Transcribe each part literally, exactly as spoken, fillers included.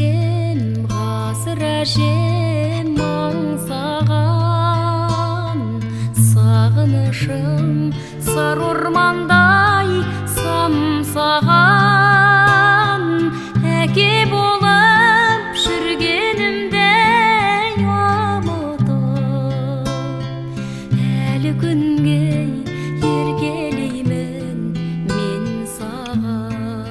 әжем, ғасыр әжем аңсаған, сағынышым сары ормандай самсаған, әке болып жүргенімде ұмытып, әлі күнге еркелеймін мен саған.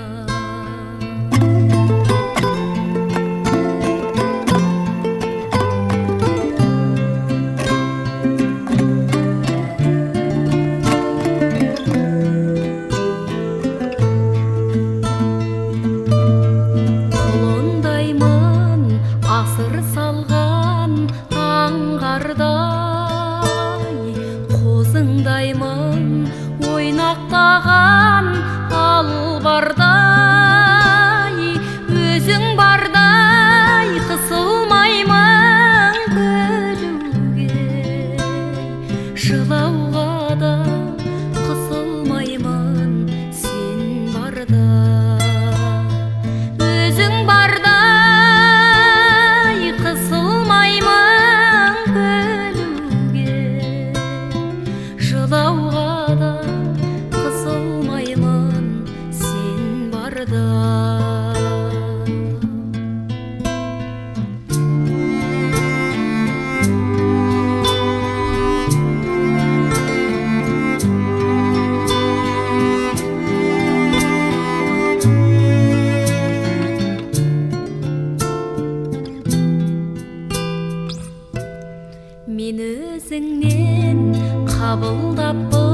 Асыр салған аңғардай, қозыңдаймын ойнақтаған албардай, өзің бардай қысылмаймын күлуге, жылауға да қысылмаймын сен барда. Өзің барда жылауға да қысылмаймын сен барда. Мен өзіңнен қабылдап